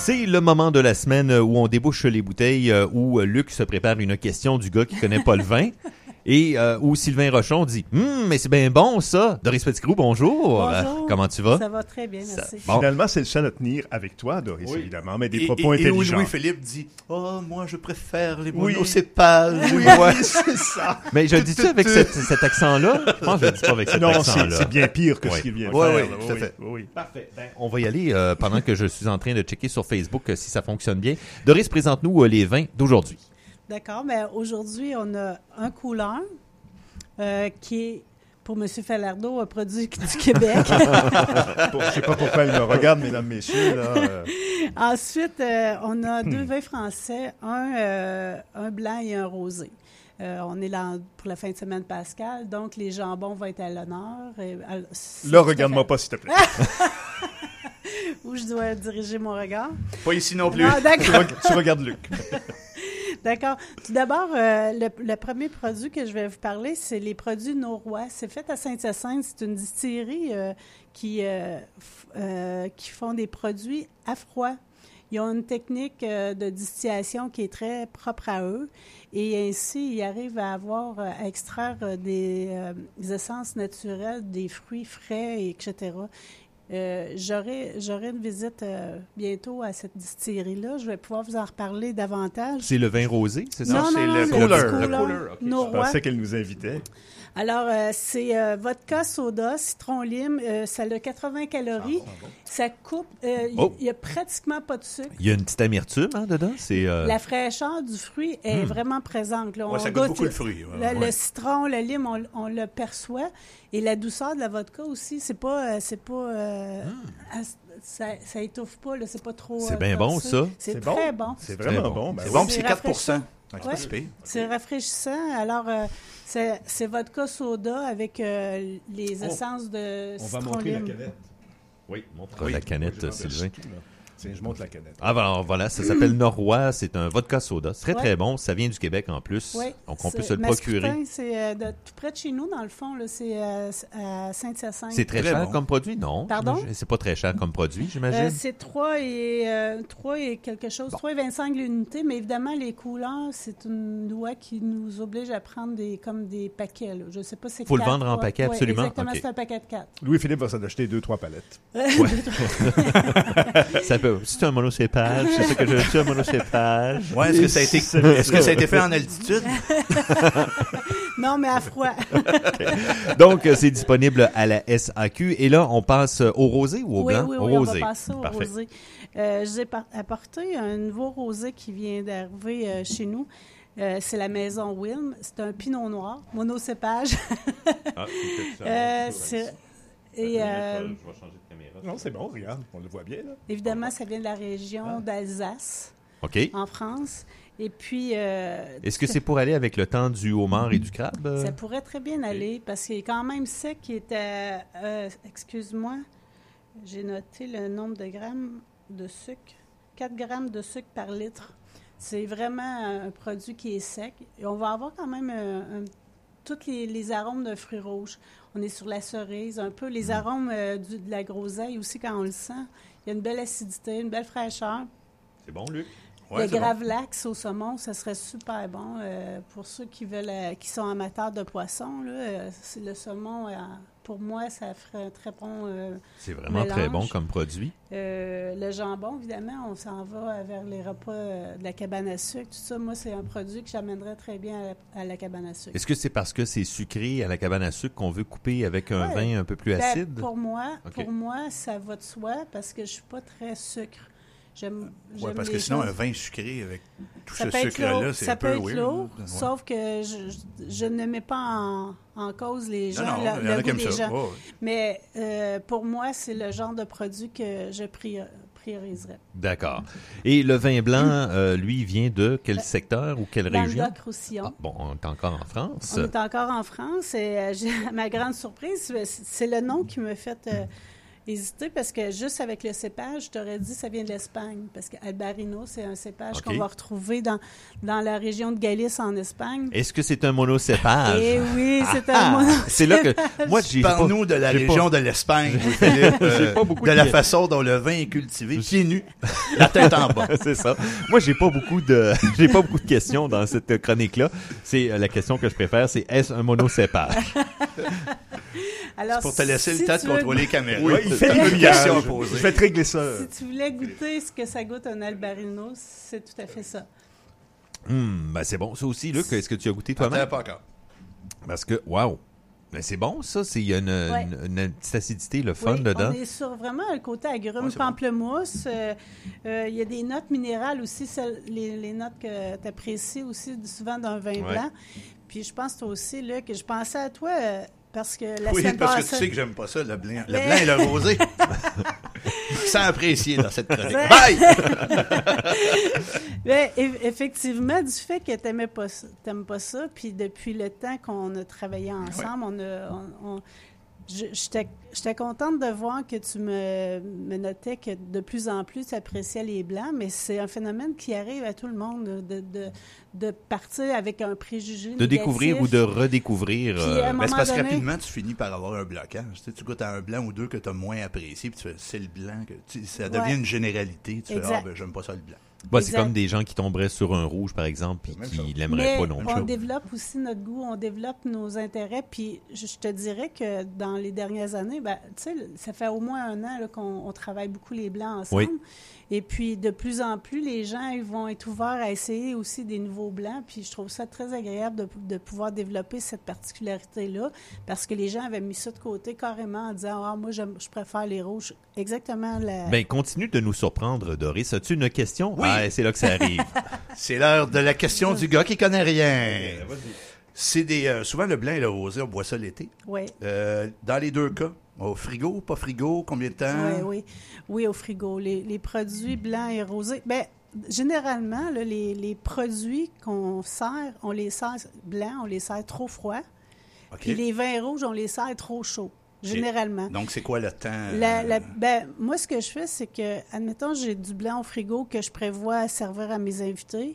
C'est le moment de la semaine où on débouche les bouteilles, où Luc se prépare une question du gars qui connaît pas le vin. Et où Sylvain Rochon dit « mais c'est bien bon, ça! » Doris Petitgrou, bonjour! Bonjour. Comment tu vas? Ça va très bien, merci. Bon. Finalement, c'est le seul à tenir avec toi, Doris, évidemment, mais des propos intelligents. Et Louis-Philippe dit « Oh, moi, je préfère les Oui. monocépages. » Oui, c'est ça. Mais je dis ça avec cet accent-là? Je pense que je le dis pas avec cet Non, accent-là. c'est bien pire que Oui. ce qu'il vient Oui, faire. oui, tout à fait. Oui. Parfait. Ben, on va y aller pendant que je suis en train de checker sur Facebook si ça fonctionne bien. Doris, présente-nous les vins d'aujourd'hui. D'accord, mais aujourd'hui, on a un couleur qui est, pour M. Falardeau, un produit du Québec. Je sais pas pourquoi elle me regarde, mesdames, messieurs. Là, Ensuite, on a deux vins français, un blanc et un rosé. On est là pour la fin de semaine pascale, donc les jambons vont être à l'honneur. Là, regarde-moi pas, s'il te plaît. Où je dois diriger mon regard. Pas ici non plus. Non, d'accord. Tu regardes Luc. D'accord. Tout d'abord, le premier produit que je vais vous parler, c'est les produits Noroy. C'est fait à Saint-Hyacinthe. C'est une distillerie qui font des produits à froid. Ils ont une technique de distillation qui est très propre à eux et ainsi, ils arrivent à extraire des essences naturelles, des fruits frais, etc. J'aurai une visite bientôt à cette distillerie-là. Je vais pouvoir vous en reparler davantage. C'est le vin rosé, c'est ça? Non, c'est non, le non, cooler. petit Le cooler. cooler, ok. Je Noroy. pensais qu'elle nous invitait. Alors, c'est vodka, soda, citron, lime. Ça a 80 calories. Ça coupe. Il n'y a pratiquement pas de sucre. Il y a une petite amertume dedans? C'est, La fraîcheur du fruit est vraiment présente. Là. Ouais, ça goûte beaucoup le fruit. Ouais. Le citron, le lime, on le perçoit. Et la douceur de la vodka aussi, ça étouffe pas, là, c'est pas trop... C'est bien bon, ça. C'est très bon. C'est Très vraiment bon. bon. Ben C'est oui. bon, puis c'est 4 rafraîchissant. C'est Ouais. pas si pire. C'est rafraîchissant. Alors, c'est vodka soda avec les essences de On va citron montrer la lime. canette. Oui, montre la canette, Sylvain. Tiens, je monte la canette. Ah, ben, voilà, ça s'appelle Noroy. C'est un vodka soda. C'est très, très bon. Ça vient du Québec en plus. Oui. Donc, on peut se le procurer. Mascoutin, c'est tout près de chez nous, dans le fond. Là, c'est à Saint-Hyacinthe. C'est très Très cher bon. comme produit? Non. Pardon? C'est pas très cher comme produit, j'imagine? C'est 3 et quelque chose, 3,25 l'unité, mais évidemment, les couleurs, c'est une loi qui nous oblige à prendre comme des paquets. Là. Je sais pas, c'est Faut le 4, vendre en ouais. paquet, Ouais, absolument? Exactement, Ok. c'est un paquet de 4. Louis-Philippe va s'en acheter 2-3 palettes. C'est un monocépage. C'est ça que je suis, un monocépage. Ouais, est-ce que ça a été fait en altitude? Non, mais à froid. Donc, c'est disponible à la SAQ. Et là, on passe au rosé ou au Oui, blanc? oui, Au oui, on rosé. va passer au Parfait. rosé. Je vous ai apporté un nouveau rosé qui vient d'arriver chez nous. C'est la maison Wilm. C'est un pinot noir, monocépage. Et Non, c'est bon, regarde, on le voit bien, là. évidemment, ça vient de la région d'Alsace, OK. en France. Et puis... Est-ce que c'est pour aller avec le temps du homard et du crabe? Ça pourrait très bien aller parce qu'il est quand même sec. Il est à, excuse-moi, j'ai noté le nombre de grammes de sucre. 4 grammes de sucre par litre. C'est vraiment un produit qui est sec. Et on va avoir quand même tous les arômes d'un fruit rouge. On est sur la cerise, un peu les arômes de la groseille aussi quand on le sent. Il y a une belle acidité, une belle fraîcheur. C'est bon, Luc? Ouais, le c'est bon. gravlax au saumon, ça serait super bon pour ceux qui qui sont amateurs de poissons. Là, c'est le saumon, pour moi, ça ferait un très bon C'est vraiment très mélange. bon comme produit. Le jambon, évidemment, on s'en va vers les repas de la cabane à sucre. Tout ça, moi, c'est un produit que j'amènerais très bien à la cabane à sucre. Est-ce que c'est parce que c'est sucré à la cabane à sucre qu'on veut couper avec un Ouais. vin un peu plus Ben, acide? pour moi, OK. ça va de soi parce que je suis pas très sucre. J'aime Ouais, parce que les sinon, choses- un vin sucré avec tout Ça ce peut être sucre-là, lourd, c'est ça un peut peu être weird. lourd, Ouais. sauf que je ne mets pas en cause les gens, Non, non, il y en a le qui goût aiment des ça. gens. Ouais, ouais. Mais pour moi, c'est le genre de produit que je prioriserais. D'accord. Et le vin blanc, lui, vient de quel secteur ou quelle région? Languedoc-Roussillon. Ah, bon, on est encore en France. On est encore en France et à ma grande surprise, c'est le nom qui me fait hésité parce que juste avec le cépage, je t'aurais dit que ça vient de l'Espagne. Parce que Albarino, c'est un cépage qu'on va retrouver dans la région de Galice en Espagne. Est-ce que c'est un monocépage? Eh oui, c'est un monocépage. C'est là que moi j'ai Parle-nous de la région de l'Espagne, Philippe, de la façon dont le vin est cultivé, pieds nus, la tête en bas. C'est ça. Moi, j'ai pas beaucoup de questions dans cette chronique-là. C'est la question que je préfère, c'est est-ce un monocépage? Alors, C'est pour te laisser si le temps de tu veux contrôler les caméras. Oui, il fait une des question à Je poser. vais te régler ça. Si tu voulais goûter ce que ça goûte un Albarino, c'est tout à fait ça. Ben c'est bon. Ça aussi, Luc, est-ce que tu as goûté toi-même? Pas encore. Parce que, wow! Ben c'est bon, ça. Il y a une petite acidité, le fun Oui, dedans. on est sur vraiment un côté agrumes, Ouais, c'est pamplemousse. Il y a des notes minérales aussi, les notes que tu apprécies aussi souvent d'un vin blanc. Puis je pense toi aussi, là, que je pensais à toi parce que la Oui, semaine parce passée... que tu sais que j'aime pas ça, le blanc. Le blanc et le rosé. Sans apprécier dans cette chronique. Ben- Bye! Ben, effectivement, du fait que t'aimes pas ça, puis depuis le temps qu'on a travaillé ensemble, j'étais contente de voir que tu me notais que de plus en plus tu appréciais les blancs, mais c'est un phénomène qui arrive à tout le monde de partir avec un préjugé De découvrir ou de redécouvrir. Puis, à un Mais c'est moment parce que donné- rapidement, tu finis par avoir un blocage. Tu goûtes à un blanc ou deux que tu as moins apprécié, puis tu fais, c'est le blanc. Ça devient une généralité. Tu Exact. fais, j'aime pas ça le blanc. Bah, c'est Exact. comme des gens qui tomberaient sur un rouge, par exemple, puis Même qui chose. l'aimeraient Mais pas non on plus. développe aussi notre goût, on développe nos intérêts. Puis je te dirais que dans les dernières années, ben, tu sais, ça fait au moins 1 an là, qu'on travaille beaucoup les blancs ensemble. Oui. Et puis de plus en plus, les gens ils vont être ouverts à essayer aussi des nouveaux blancs. Puis je trouve ça très agréable de pouvoir développer cette particularité-là parce que les gens avaient mis ça de côté carrément en disant « Ah, moi, je préfère les rouges. » Exactement. Ben, continue de nous surprendre, Doris. As-tu une question? Oui. Ah, c'est là que ça arrive. C'est l'heure de la question du gars qui connaît rien. C'est souvent le blanc et le rosé, on boit ça l'été. Oui. Dans les deux cas, au frigo, pas frigo, combien de temps? Oui, au frigo. Les produits blancs et rosés. Bien, généralement, là, les produits qu'on sert, on les sert blancs, on les sert trop froids. OK. Puis les vins rouges, on les sert trop chauds, généralement. Donc, c'est quoi le temps? Ben, moi, ce que je fais, c'est que, admettons, j'ai du blanc au frigo que je prévois servir à mes invités.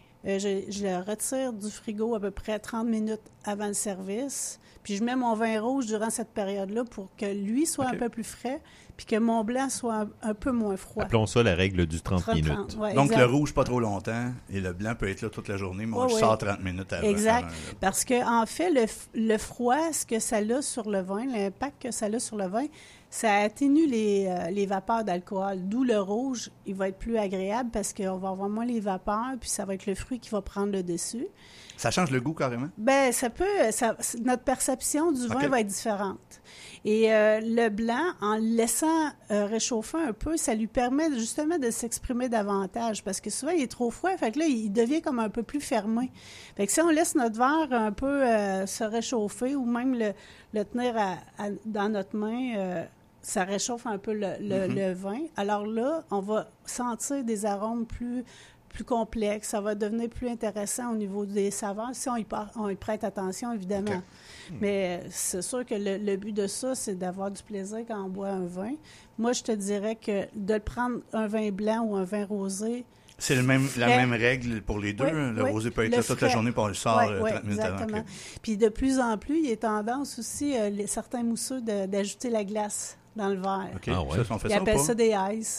Je le retire du frigo à peu près 30 minutes avant le service. Puis je mets mon vin rouge durant cette période-là pour que lui soit un peu plus frais, puis que mon blanc soit un peu moins froid. Appelons ça la règle du 30 minutes. Ouais, Donc, exact. le rouge, pas trop longtemps, et le blanc peut être là toute la journée, mais on le sort 30 minutes avant. Exact. Parce que en fait, le froid, ce que ça a sur le vin, l'impact que ça a sur le vin, ça atténue les vapeurs d'alcool. D'où le rouge, il va être plus agréable parce qu'on va avoir moins les vapeurs, puis ça va être le fruit qui va prendre le dessus. Ça change le goût carrément? Ben, notre perception du vin va être différente. Et le blanc, en le laissant réchauffer un peu, ça lui permet justement de s'exprimer davantage parce que souvent, il est trop froid, fait que là, il devient comme un peu plus fermé. Fait que si on laisse notre verre un peu se réchauffer ou même le tenir dans notre main, ça réchauffe un peu le vin. Alors là, on va sentir des arômes plus complexe, ça va devenir plus intéressant au niveau des saveurs si on y prête attention, évidemment. Okay. Mais c'est sûr que le but de ça, c'est d'avoir du plaisir quand on boit un vin. Moi, je te dirais que de prendre un vin blanc ou un vin rosé... C'est la même règle pour les deux. Le rosé peut être là toute la journée, puis on le sort 30 minutes avant. Exactement. Puis de plus en plus, il y a tendance aussi, certains mousseux, d'ajouter la glace dans le verre. Okay. Ah ouais. Ils appellent ça des ice.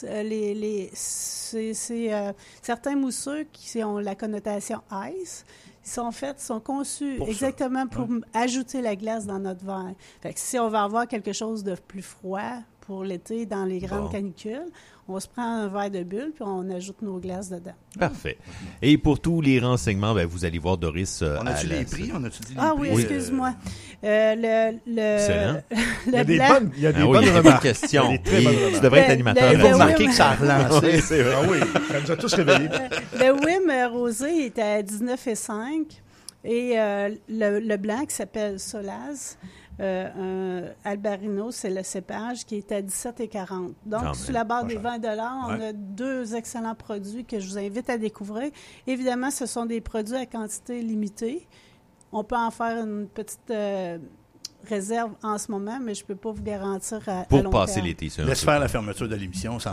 Certains mousseux qui ont la connotation ice, sont conçus exactement pour ajouter la glace dans notre verre. Fait que si on va avoir quelque chose de plus froid pour l'été dans les grandes canicules, on se prend un verre de bulle puis on ajoute nos glaces dedans. Parfait. Et pour tous les renseignements, vous allez voir Doris. On a-tu les prix? On a-tu dit les prix? Oui, excuse-moi. Excellent. Il y a des bonnes remarques. Questions. Tu devrais être animateur. Il faut remarquer que ça a relancé. C'est vrai. Ah oui, ça nous a tous réveillés. Le Wim rosé est à 19,5 et le blanc qui s'appelle Solaz, Albarino, c'est le cépage qui est à 17,40. Donc, sous la barre des 20 $, on a 2 excellents produits que je vous invite à découvrir. Évidemment, ce sont des produits à quantité limitée. On peut en faire une petite réserve en ce moment, mais je peux pas vous garantir à Pour long passer terme. l'été, ça. Laisse faire la fermeture de l'émission sans